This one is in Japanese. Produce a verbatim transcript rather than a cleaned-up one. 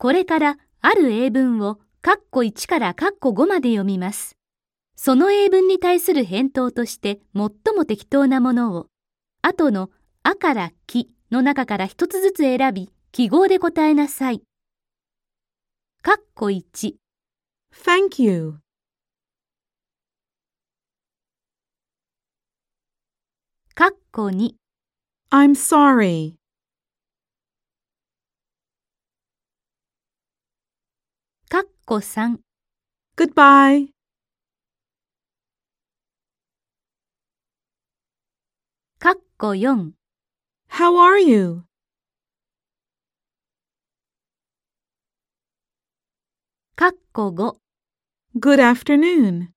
これからある英文を括弧いちから括弧ごまで読みます。その英文に対する返答として最も適当なものを、後のあからきの中から一つずつ選び、記号で答えなさい。括弧いち Thank you. 括弧に I'm sorry. 括弧さん Goodbye. 括弧よん How are you? 括弧ご Good afternoon.